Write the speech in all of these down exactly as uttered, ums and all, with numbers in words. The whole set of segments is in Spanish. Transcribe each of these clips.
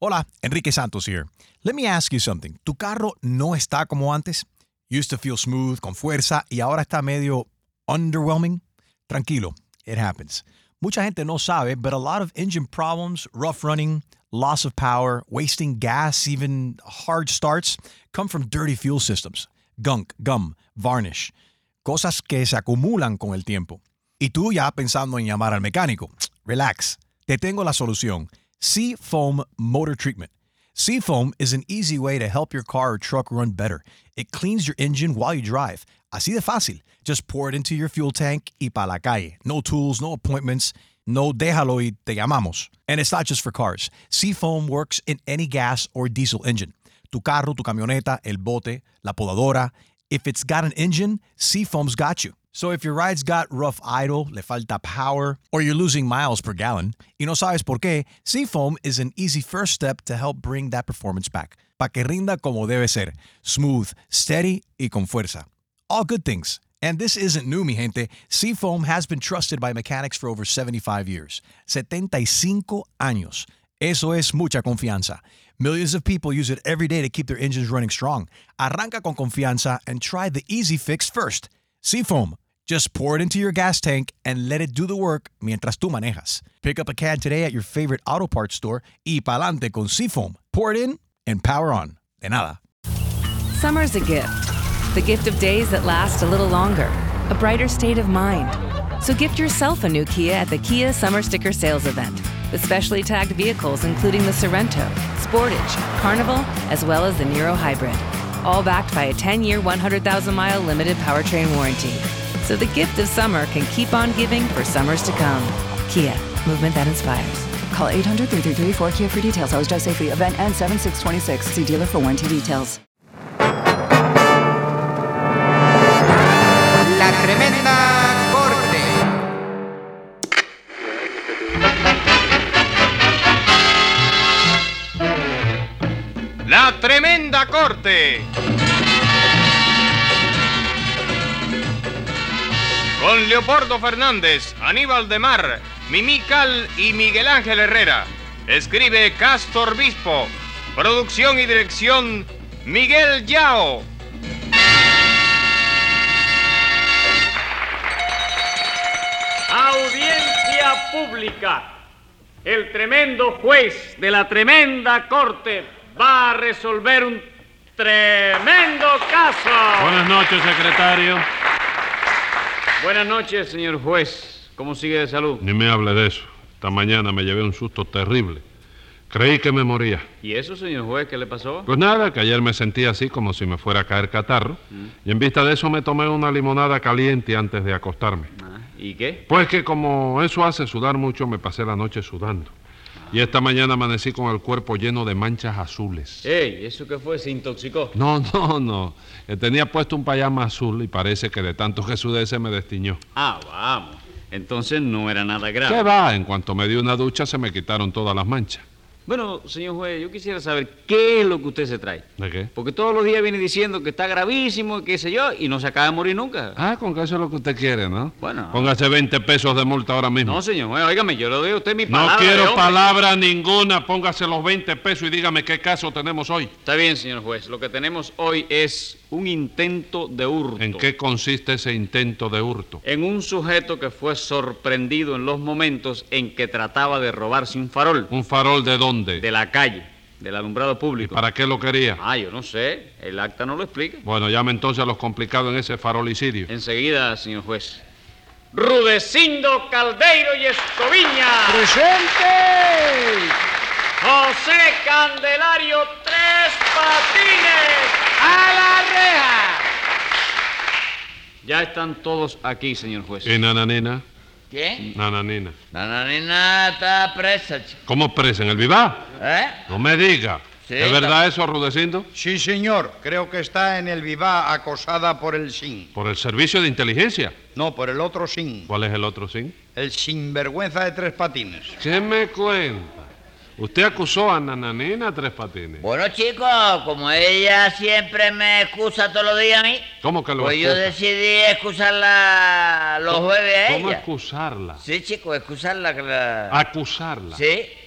Hola, Enrique Santos here. Let me ask you something. ¿Tu carro no está como antes? Used to feel smooth, con fuerza, y ahora está medio underwhelming? Tranquilo, it happens. Mucha gente no sabe, but a lot of engine problems, rough running, loss of power, wasting gas, even hard starts, come from dirty fuel systems. Gunk, gum, varnish. Cosas que se acumulan con el tiempo. Y tú ya pensando en llamar al mecánico. Relax. Te tengo la solución. Seafoam Motor Treatment. Seafoam is an easy way to help your car or truck run better. It cleans your engine while you drive. Así de fácil. Just pour it into your fuel tank y pa la calle. No tools, no appointments. No déjalo y te llamamos. And it's not just for cars. Seafoam works in any gas or diesel engine. Tu carro, tu camioneta, el bote, la podadora. If it's got an engine, Seafoam's got you. So if your ride's got rough idle, le falta power, or you're losing miles per gallon, y no sabes por qué, Seafoam is an easy first step to help bring that performance back. Pa' que rinda como debe ser. Smooth, steady, y con fuerza. All good things. And this isn't new, mi gente. Seafoam has been trusted by mechanics for over seventy-five years. setenta y cinco años. Eso es mucha confianza. Millions of people use it every day to keep their engines running strong. Arranca con confianza and try the easy fix first. Seafoam. Just pour it into your gas tank and let it do the work mientras tú manejas. Pick up a can today at your favorite auto parts store y pa'lante con Seafoam. Pour it in and power on. De nada. Summer's a gift. The gift of days that last a little longer. A brighter state of mind. So gift yourself a new Kia at the Kia Summer Sticker Sales Event. With specially tagged vehicles including the Sorento, Sportage, Carnival, as well as the Niro Hybrid. All backed by a ten-year, one hundred thousand mile limited powertrain warranty. So the gift of summer can keep on giving for summers to come. Kia, movement that inspires. Call eight hundred, three three three, four K I A for details. Always drive safely. Event ends seven six twenty-six. See dealer for warranty details. La Tremenda Corte. La Tremenda Corte. Con Leopoldo Fernández, Aníbal de Mar, Mimí Cal y Miguel Ángel Herrera. Escribe Castor Bispo. Producción y dirección Miguel Yao. Audiencia pública. El tremendo juez de la tremenda corte va a resolver un tremendo caso. Buenas noches, secretario. Buenas noches, señor juez. ¿Cómo sigue de salud? Ni me hable de eso. Esta mañana me llevé un susto terrible. Creí que me moría. ¿Y eso, señor juez, qué le pasó? Pues nada, que ayer me sentí así como si me fuera a caer catarro. Mm. Y en vista de eso me tomé una limonada caliente antes de acostarme. Ah, ¿y qué? Pues que como eso hace sudar mucho, me pasé la noche sudando. Y esta mañana amanecí con el cuerpo lleno de manchas azules. Ey, ¿eso qué fue? ¿Se intoxicó? No, no, no. Tenía puesto un payama azul y parece que de tanto que sudé se me destiñó. Ah, vamos. Entonces no era nada grave. ¿Qué va? En cuanto me di una ducha se me quitaron todas las manchas. Bueno, señor juez, yo quisiera saber qué es lo que usted se trae. ¿De qué? Porque todos los días viene diciendo que está gravísimo, qué sé yo, y no se acaba de morir nunca. Ah, con que eso es lo que usted quiere, ¿no? Bueno. Póngase veinte pesos de multa ahora mismo. No, señor juez, óigame, yo le doy a usted mi palabra. No quiero de palabra ninguna, póngase los veinte pesos y dígame qué caso tenemos hoy. Está bien, señor juez, lo que tenemos hoy es un intento de hurto. ¿En qué consiste ese intento de hurto? En un sujeto que fue sorprendido en los momentos en que trataba de robarse un farol. ¿Un farol de dónde? De la calle, del alumbrado público. ¿Y para qué lo quería? Ah, yo no sé, el acta no lo explica. Bueno, llame entonces a los complicados en ese farolicidio. Enseguida, señor juez. Rudecindo Caldeiro y Escoviña. ¡Presente! José Candelario Tres Patines. ¡A la reja! Ya están todos aquí, señor juez. ¿Y Nananina? ¿Qué? Nananina. Nananina está presa, chico. ¿Cómo presa? ¿En el Vivar? ¿Eh? No me diga. Sí, ¿Es verdad eso, Rudecindo? Sí, señor. Creo que está en el Vivá acosada por el S I N. ¿Por el servicio de inteligencia? No, por el otro S I N. ¿Cuál es el otro S I N? El sinvergüenza de Tres Patines. ¿Qué me cuenta? ¿Usted acusó a Nananina Tres Patines? Bueno, chicos, como ella siempre me excusa todos los días a mí, ¿Cómo que lo pues excusa? yo decidí excusarla los jueves a ella. ¿Cómo excusarla? Sí, chicos, excusarla. Que la... Acusarla. Sí.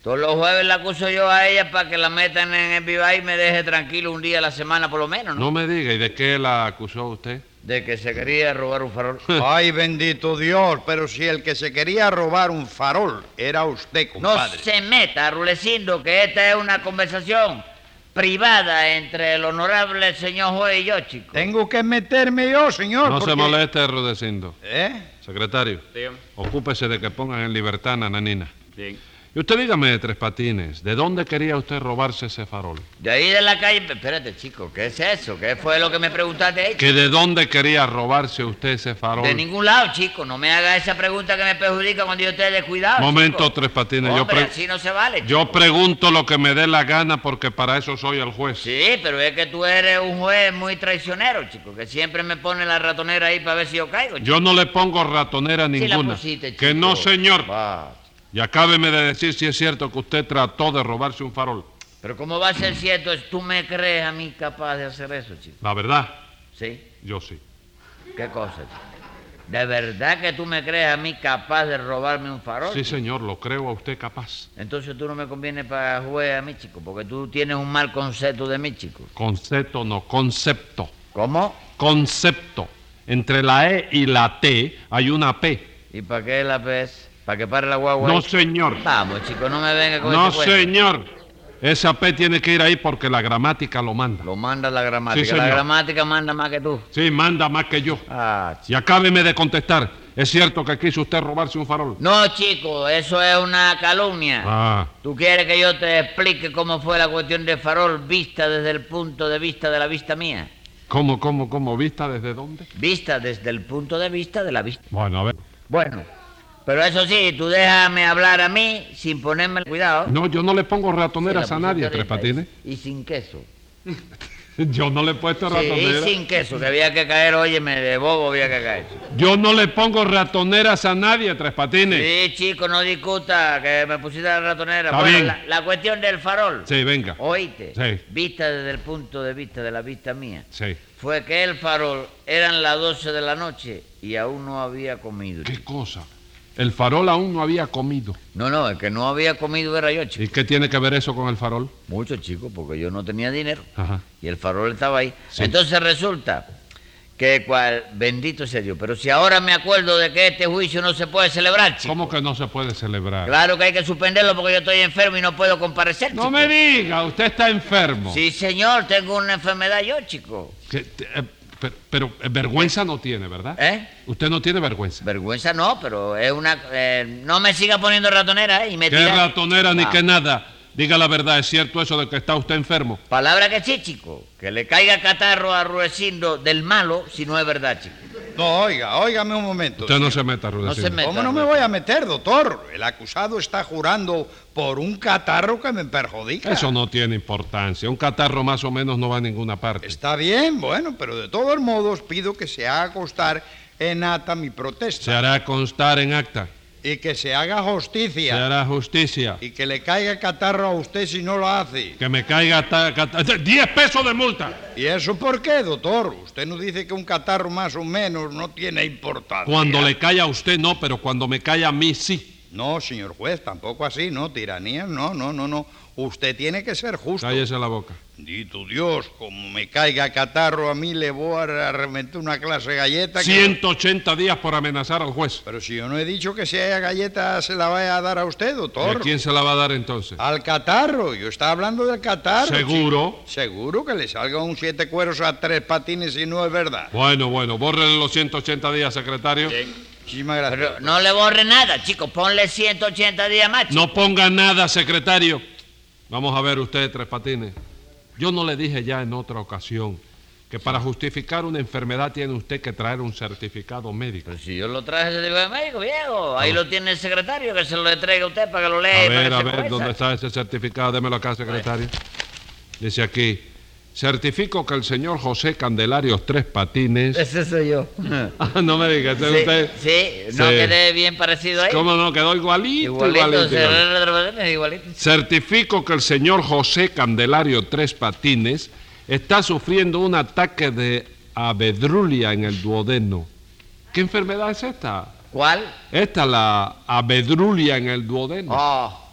Todos los jueves la acuso yo a ella para que la metan en el Viva y me deje tranquilo un día a la semana por lo menos, ¿no? No me diga, ¿y de qué la acusó usted? De que se quería robar un farol. Ay, bendito Dios, pero si el que se quería robar un farol era usted, No compadre. se meta, Rulecindo, que esta es una conversación privada entre el honorable señor juez y yo, chico. Tengo que meterme yo, señor. No porque... se moleste, Rudecindo. ¿Eh? Secretario, Dígame. ocúpese de que pongan en libertad a Nananina. Bien. Y usted dígame, Tres Patines, ¿de dónde quería usted robarse ese farol? De ahí de la calle... Espérate, chico, ¿qué es eso? ¿Qué fue lo que me preguntaste ahí? ¿Que de dónde quería robarse usted ese farol? De ningún lado, chico. No me haga esa pregunta que me perjudica cuando yo esté descuidado. Momento, chico. Tres Patines. Yo, Hombre, pre- así no se vale, chico. yo pregunto lo que me dé la gana porque para eso soy el juez. Sí, pero es que tú eres un juez muy traicionero, chico, que siempre me pone la ratonera ahí para ver si yo caigo, chico. Yo no le pongo ratonera Sí la ninguna. pusiste, chico. Que no, señor. Va. Y acábeme de decir si es cierto que usted trató de robarse un farol. Pero ¿cómo va a ser cierto? ¿Tú me crees a mí capaz de hacer eso, chico? La verdad, ¿Sí? yo sí. ¿Qué cosa, chico? ¿De verdad que tú me crees a mí capaz de robarme un farol? Sí, chico? señor, lo creo a usted capaz. Entonces tú no me conviene para juez a mí, chico, porque tú tienes un mal concepto de mí, chico. Concepto, no, concepto. ¿Cómo? Concepto. Entre la E y la T hay una P. ¿Y para qué la P S? ¿Para que pare la guagua? No, ahí? señor. Vamos, chico, no me venga con No, ese cuento. señor. Esa P tiene que ir ahí porque la gramática lo manda. Lo manda la gramática. Sí, la señor. gramática manda más que tú. Sí, manda más que yo. Ah, chico. Y acábeme de contestar. ¿Es cierto que quiso usted robarse un farol? No, chico, eso es una calumnia. Ah, ¿Tú quieres que yo te explique cómo fue la cuestión del farol vista desde el punto de vista de la vista mía? ¿cómo, cómo, cómo? ¿Vista desde dónde? Vista desde el punto de vista de la vista. Bueno, a ver. Bueno, pero eso sí, tú déjame hablar a mí sin ponerme cuidado. No, yo no le pongo ratoneras Sí, la a nadie, pusiste Tres ahorita, Patines. Y sin queso. Yo no le he puesto Sí, y ratoneras. sin queso, que había que caer, óyeme, de bobo había que caer. Yo no le pongo ratoneras a nadie, Tres Patines. Sí, chico, no discuta que me pusiste la ratonera. Está bueno, bien. La, la cuestión del farol. Sí, venga. Oíste, Sí. vista desde el punto de vista de la vista mía, Sí. fue que el farol eran las doce de la noche y aún no había comido. ¿Qué cosa? El farol aún no había comido. No, no, el que no había comido era yo, chico. ¿Y qué tiene que ver eso con el farol? Mucho, chico, porque yo no tenía dinero Ajá. y el farol estaba ahí. Sí. Entonces resulta que cual, bendito sea Dios, pero si ahora me acuerdo de que este juicio no se puede celebrar, chico. ¿Cómo que no se puede celebrar? Claro que hay que suspenderlo porque yo estoy enfermo y no puedo comparecer, No chico. me diga, usted está enfermo. Sí, señor, tengo una enfermedad yo, chico. Que te- eh, pero, pero, eh, vergüenza no tiene, ¿verdad? ¿Eh? Usted no tiene vergüenza. Vergüenza no, pero es una... eh, no me siga poniendo ratonera, ¿eh? Y me ¿Qué tira- ratonera ni Ah, qué nada? Diga la verdad, ¿es cierto eso de que está usted enfermo? Palabra que sí, chico. Que le caiga catarro a Ruecindo del malo si no es verdad, chico. No, oiga, óigame un momento. Usted no señor. se meta, Rudecindo. se meta. ¿Cómo no me voy a meter, doctor? El acusado está jurando por un catarro que me perjudica. Eso no tiene importancia. Un catarro más o menos no va a ninguna parte. Está bien, bueno, pero de todos modos pido que se haga constar en acta mi protesta. Se hará constar en acta. Y que se haga justicia. Se hará justicia. Y que le caiga catarro a usted si no lo hace. Que me caiga ta- cata- diez pesos de multa. ¿Y eso por qué, doctor? Usted nos dice que un catarro más o menos no tiene importancia. Cuando le cae a usted no, pero cuando me cae a mí sí. No, señor juez, tampoco así, ¿no? Tiranías, no, no, no, no. Usted tiene que ser justo. Cállese la boca. Bendito Dios, como me caiga catarro a mí le voy a reventar una clase de galleta. que- ciento ochenta días por amenazar al juez. Pero si yo no he dicho que si haya galleta se la vaya a dar a usted, ¿Y a doctor. quién se la va a dar entonces? Al catarro, yo estaba hablando del catarro. ¿Seguro? chico. Seguro que le salga un siete cueros a Tres Patines si no es verdad. Bueno, bueno, bórrele los ciento ochenta días, secretario. Muchísimas gracias. Pero no le borre nada, chico. Ponle ciento ochenta días más, chico. No ponga nada, secretario. Vamos a ver usted, Tres Patines. Yo no le dije ya en otra ocasión que para justificar una enfermedad tiene usted que traer un certificado médico. Pero si yo lo traje ese tipo de médico, viejo. Ahí lo tiene el secretario, que se lo entregue a usted para que lo lea. A y para ver, que a se ver, jueza. ¿dónde está ese certificado? Démelo acá, secretario. Dice aquí, certifico que el señor José Candelario Tres Patines... Ese soy yo. Ah, no me diga, ese es Sí, usted... sí, no Sí. quedé bien parecido ahí. ¿Cómo no? Quedó igualito, Igualito, igualito. se- igualito. igualito. Certifico que el señor José Candelario Tres Patines está sufriendo un ataque de abedrulia en el duodeno. ¿Qué enfermedad es esta? ¿Cuál? Esta, la abedrulia en el duodeno. Oh,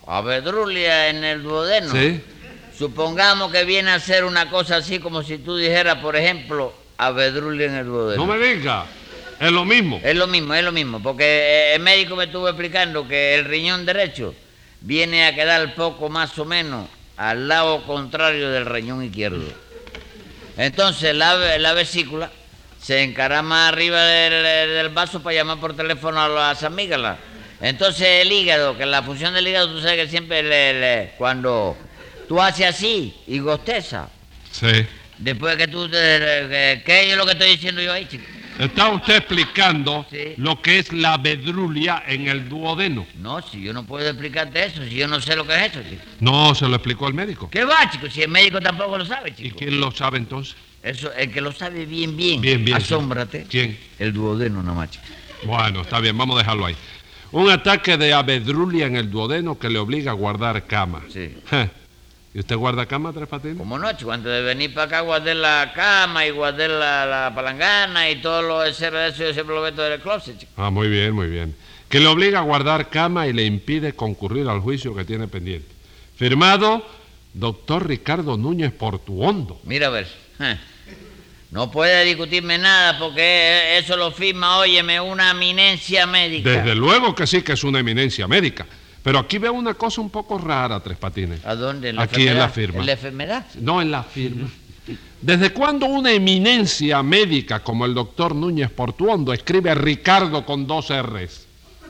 Abedrulia en el duodeno. Sí. Supongamos que viene a ser una cosa así como si tú dijeras, por ejemplo, abedrulia en el duodeno. No me diga. Es lo mismo. Es lo mismo, es lo mismo, porque el médico me estuvo explicando que el riñón derecho viene a quedar poco más o menos al lado contrario del riñón izquierdo. Entonces la, la vesícula se encarama arriba del, del vaso para llamar por teléfono a las amígdalas. Entonces el hígado, que la función del hígado, tú sabes que siempre le, le, cuando tú haces así y gosteza, Sí. después que tú... Te, ¿qué es lo que estoy diciendo yo ahí, chico? Está usted explicando Sí. lo que es la abedrulia en el duodeno. No, si yo no puedo explicarte eso, si yo no sé lo que es eso, chico. No se lo explicó el médico. ¿Qué va, chico? Si el médico tampoco lo sabe, ¿Y chico. quién lo sabe entonces? Eso, el que lo sabe bien, bien. Bien, bien, sí. Asómbrate. ¿Quién? El duodeno nomás, chico. Bueno, está bien, vamos a dejarlo ahí. Un ataque de abedrulia en el duodeno que le obliga a guardar cama. Sí. Je. ¿Y usted guarda cama, Tres Patines? Como no, chico, antes de venir para acá guardé la cama y guardé la, la palangana y todo lo de ser eso, yo siempre lo meto en el closet, chico. Ah, muy bien, muy bien. Que le obliga a guardar cama y le impide concurrir al juicio que tiene pendiente. Firmado, doctor Ricardo Núñez Portuondo. Mira a ver. eh, No puede discutirme nada porque eso lo firma, óyeme, una eminencia médica. Desde luego que sí que es una eminencia médica. Pero aquí veo una cosa un poco rara, Tres Patines. ¿A dónde? ¿En la Aquí en la enfermedad? firma. ¿En la enfermedad? No en la firma. ¿Desde cuándo una eminencia médica como el doctor Núñez Portuondo escribe Ricardo con dos R's?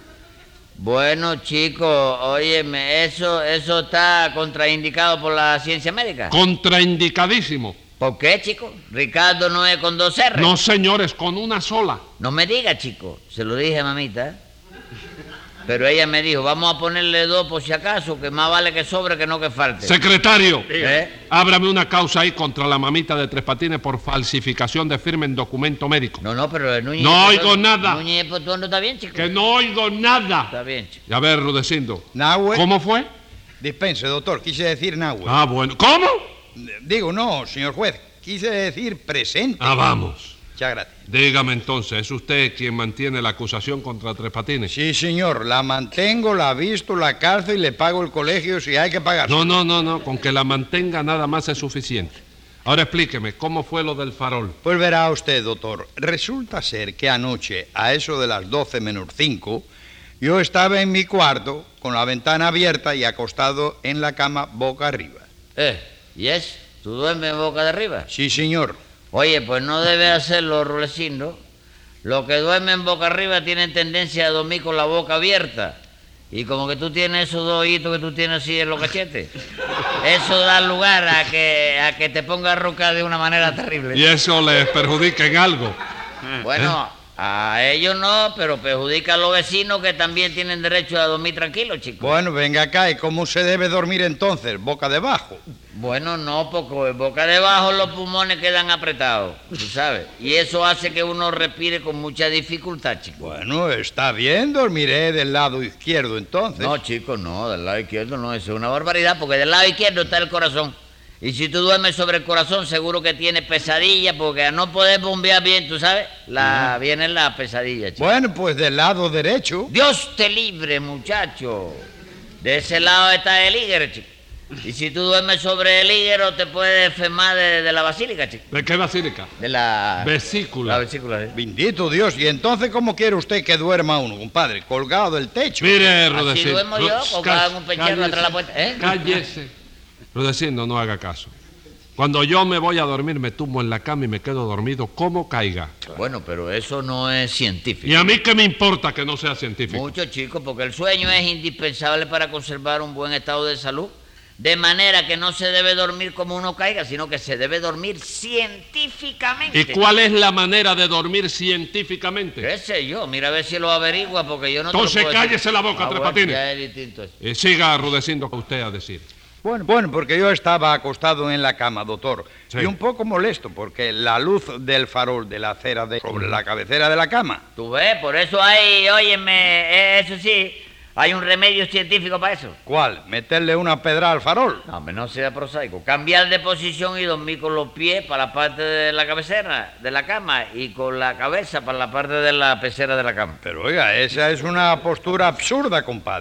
Bueno, chico, óyeme, eso, eso está contraindicado por la ciencia médica. Contraindicadísimo. ¿Por qué, chico? Ricardo no es con dos R. No, señores, con una sola. No me diga, chico. Se lo dije a mamita, ¿eh? Pero ella me dijo, vamos a ponerle dos por si acaso, que más vale que sobre que no que falte. Secretario, ¿Eh? ábrame una causa ahí contra la mamita de Tres Patines por falsificación de firma en documento médico. No, no, pero el Núñez... No Portuondo- oigo nada. Núñez Portuondo está bien, chico. Que no oigo nada. Está bien, chico. Y a ver, Rudecindo. Nahue. ¿Cómo fue? Dispense, doctor, quise decir Nahue. Ah, bueno. ¿Cómo? Digo, no, señor juez, quise decir presente. Ah, vamos. Muchas gracias. Dígame entonces, ¿es usted quien mantiene la acusación contra Tres Patines? Sí, señor, la mantengo, la visto, la calzo y le pago el colegio si hay que pagar. No, no, no, no, con que la mantenga nada más es suficiente. Ahora explíqueme, ¿cómo fue lo del farol? Pues verá usted, doctor, resulta ser que anoche, a eso de las doce menos cinco, yo estaba en mi cuarto con la ventana abierta y acostado en la cama boca arriba. Eh, ¿y es? ¿Tú duermes boca de arriba? Sí, señor. Oye, pues no debe hacerlo, Rulecindo. Los que duermen boca arriba tienen tendencia a dormir con la boca abierta. Y como que tú tienes esos dos ojitos que tú tienes así en los cachetes, eso da lugar a que, a que te pongas roca de una manera terrible. ¿Y eso les perjudica en algo? Bueno, a ellos no, pero perjudica a los vecinos que también tienen derecho a dormir tranquilos, chicos. Bueno, venga acá, ¿y cómo se debe dormir entonces? ¿Boca debajo? Bueno, no, porque boca debajo los pulmones quedan apretados, tú sabes. Y eso hace que uno respire con mucha dificultad, chico. Bueno, está bien, dormiré del lado izquierdo entonces. No, chicos, no, del lado izquierdo no, eso es una barbaridad, porque del lado izquierdo está el corazón. Y si tú duermes sobre el corazón, seguro que tienes pesadilla, porque a no poder bombear bien, tú sabes, la, viene la pesadilla, chico. Bueno, pues del lado derecho. Dios te libre, muchacho. De ese lado está el hígado, chico. Y si tú duermes sobre el hígado, te puedes enfermar de, de la basílica, chico. ¿De qué basílica? De la... Vesícula. La vesícula, ¿eh? Bendito Dios, ¿y entonces cómo quiere usted que duerma uno, compadre? ¿Colgado del techo? Mire, Así Rudecindo. duermo yo, Ru- colgado en un perchero cállese, atrás de la puerta, ¿eh? Cállese. Rudecindo, no haga caso. Cuando yo me voy a dormir, me tumbo en la cama y me quedo dormido como caiga. Bueno, pero eso no es científico. ¿Y a mí qué me importa que no sea científico? Mucho, chicos, porque el sueño es indispensable para conservar un buen estado de salud. De manera que no se debe dormir como uno caiga, sino que se debe dormir científicamente. ¿Y cuál es la manera de dormir científicamente? ¿Qué sé yo? Mira a ver si lo averigua, porque yo no te lo Entonces puedo decir. cállese la boca, Ah, Tres bueno, Patines. ya es distinto eso. Eh, siga Rudecindo usted a decir. Bueno, bueno, porque yo estaba acostado en la cama, doctor, Sí. y un poco molesto porque la luz del farol de la acera de sobre la cabecera de la cama. Tú ves, por eso hay, óyeme, eh, eso sí, hay un remedio científico para eso. ¿Cuál? ¿Meterle una pedra al farol? No, hombre, no sea prosaico. Cambiar de posición y dormir con los pies para la parte de la cabecera de la cama y con la cabeza para la parte de la pecera de la cama. Pero oiga, esa es una postura absurda, compadre.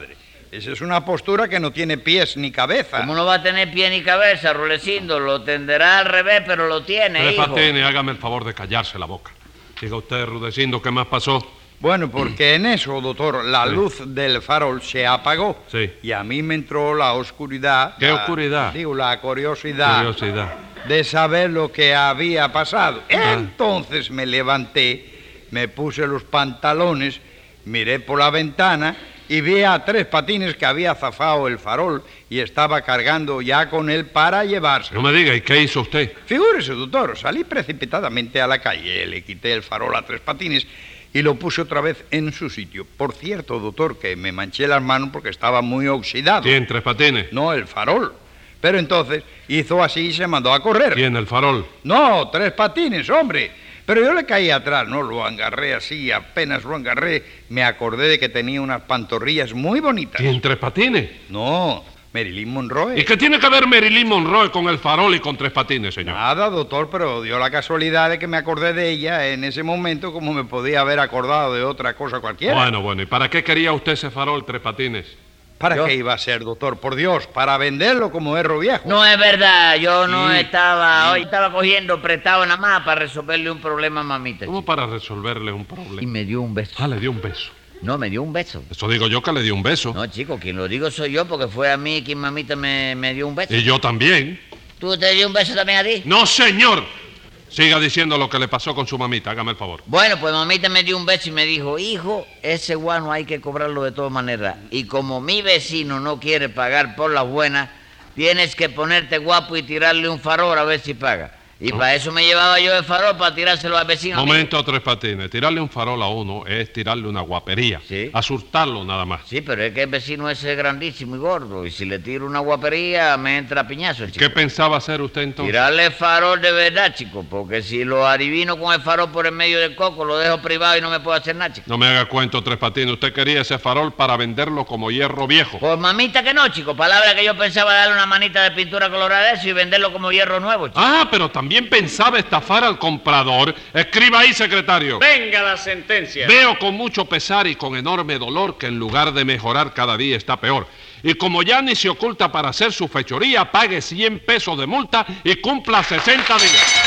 Esa es una postura que no tiene pies ni cabeza. ¿Cómo no va a tener pie ni cabeza, Rulecindo? Lo tendrá al revés, pero lo tiene, Tres hijo. Patines, hágame el favor de callarse la boca. Diga usted, Rudecindo, ¿qué más pasó? Bueno, porque en eso, doctor, la Sí. luz del farol se apagó. Sí. Y a mí me entró la oscuridad. ¿Qué la- oscuridad? Digo, la curiosidad. Curiosidad. De saber lo que había pasado. Entonces me levanté, me puse los pantalones, miré por la ventana y vi a Tres Patines que había zafado el farol y estaba cargando ya con él para llevarse. No me diga, ¿y qué hizo usted? Figúrese, doctor, salí precipitadamente a la calle, le quité el farol a Tres Patines y lo puse otra vez en su sitio. Por cierto, doctor, que me manché las manos porque estaba muy oxidado. ¿Quién, Tres Patines? No, el farol. Pero entonces hizo así y se mandó a correr. ¿Quién, el farol? No, Tres Patines, hombre. Pero yo le caí atrás, ¿no? Lo agarré así, apenas lo agarré, me acordé de que tenía unas pantorrillas muy bonitas. ¿Quién, Tres Patines? No, Marilyn Monroe. ¿Y qué tiene que ver Marilyn Monroe con el farol y con Tres Patines, señor? Nada, doctor, pero dio la casualidad de que me acordé de ella en ese momento como me podía haber acordado de otra cosa cualquiera. Bueno, bueno, ¿y para qué quería usted ese farol, Tres Patines? ¿Para ¿Yo? qué iba a ser, doctor? Por Dios, para venderlo como erro viejo. No es verdad, yo no Sí. estaba, hoy estaba cogiendo prestado nada más para resolverle un problema a mamita. ¿Cómo chico. para resolverle un problema? Y me dio un beso. Ah, le dio un beso. No, me dio un beso. Eso digo yo que le dio un beso. No, chico, quien lo digo soy yo porque fue a mí quien mamita me, me dio un beso. Y yo también. ¿Tú te dio un beso también a ti? No, señor. Siga diciendo lo que le pasó con su mamita, hágame el favor. Bueno, pues mamita me dio un beso y me dijo, hijo, ese guano hay que cobrarlo de todas maneras. Y como mi vecino no quiere pagar por las buenas, tienes que ponerte guapo y tirarle un farol a ver si paga. Y para eso me llevaba yo el farol, para tirárselo al vecino. Momento, Tres Patines. Tirarle un farol a uno es tirarle una guapería. Sí. Asustarlo nada más. Sí, pero es que el vecino ese es grandísimo y gordo. Y si le tiro una guapería, me entra piñazo, chico. ¿Qué pensaba hacer usted entonces? Tirarle el farol de verdad, chico. Porque si lo adivino con el farol por el medio del coco, lo dejo privado y no me puedo hacer nada, chico. No me haga cuento, Tres Patines. Usted quería ese farol para venderlo como hierro viejo. Pues mamita que no, chico. Palabra que yo pensaba darle una manita de pintura colorada de eso y venderlo como hierro nuevo, chico. Ah, pero también pensaba estafar al comprador. Escriba ahí, secretario. Venga la sentencia. Veo con mucho pesar y con enorme dolor que en lugar de mejorar cada día está peor. Y como ya ni se oculta para hacer su fechoría, pague cien pesos de multa y cumpla sesenta días.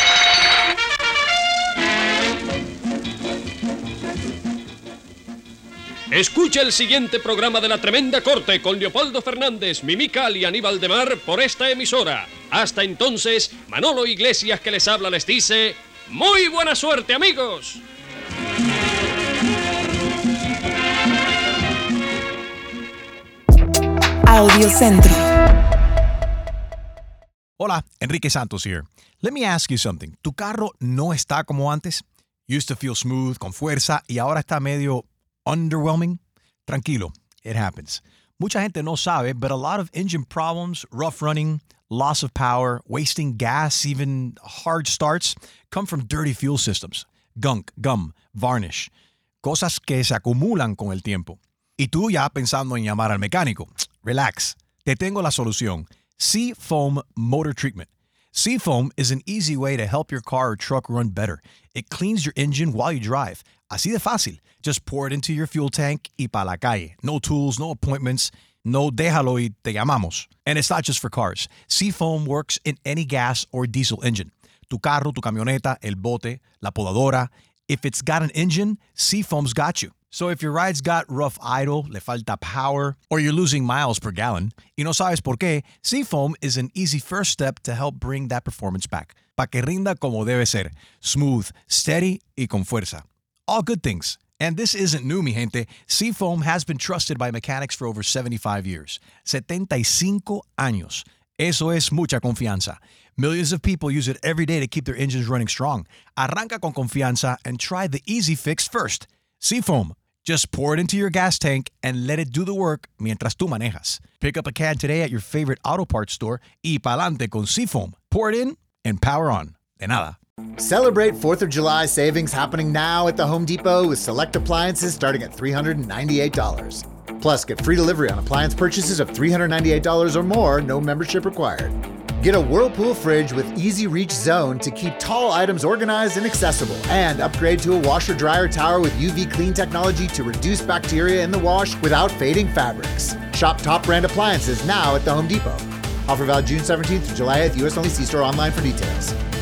Escucha el siguiente programa de La Tremenda Corte con Leopoldo Fernández, Mimical y Aníbal de Mar por esta emisora. Hasta entonces, Manolo Iglesias que les habla les dice, ¡muy buena suerte, amigos! Audiocentro. Hola, Enrique Santos here. Let me ask you something. ¿Tu carro no está como antes? Used to feel smooth, con fuerza, y ahora está medio underwhelming? Tranquilo, it happens. Mucha gente no sabe, but a lot of engine problems, rough running, loss of power, wasting gas, even hard starts, come from dirty fuel systems. Gunk, gum, varnish. Cosas que se acumulan con el tiempo. Y tú ya pensando en llamar al mecánico. Relax. Te tengo la solución. Seafoam Motor Treatment. Seafoam is an easy way to help your car or truck run better. It cleans your engine while you drive. Así de fácil. Just pour it into your fuel tank y pa' la calle. No tools, no appointments. No déjalo y te llamamos. And it's not just for cars. Seafoam works in any gas or diesel engine. Tu carro, tu camioneta, el bote, la podadora. If it's got an engine, Seafoam's got you. So if your ride's got rough idle, le falta power, or you're losing miles per gallon, y no sabes por qué, Seafoam is an easy first step to help bring that performance back. Pa' que rinda como debe ser. Smooth, steady, y con fuerza. All good things. And this isn't new, mi gente. Seafoam has been trusted by mechanics for over seventy-five years. setenta y cinco años. Eso es mucha confianza. Millions of people use it every day to keep their engines running strong. Arranca con confianza and try the easy fix first. Seafoam. Just pour it into your gas tank and let it do the work mientras tú manejas. Pick up a can today at your favorite auto parts store y pa'lante con Seafoam. Pour it in and power on. De nada. Celebrate fourth of July savings happening now at the Home Depot with select appliances starting at three hundred ninety-eight dollars. Plus, get free delivery on appliance purchases of three hundred ninety-eight dollars or more, no membership required. Get a Whirlpool fridge with easy reach zone to keep tall items organized and accessible. And upgrade to a washer dryer tower with U V clean technology to reduce bacteria in the wash without fading fabrics. Shop top brand appliances now at the Home Depot. Offer valid June seventeenth through July eighth, U S only. See store online for details.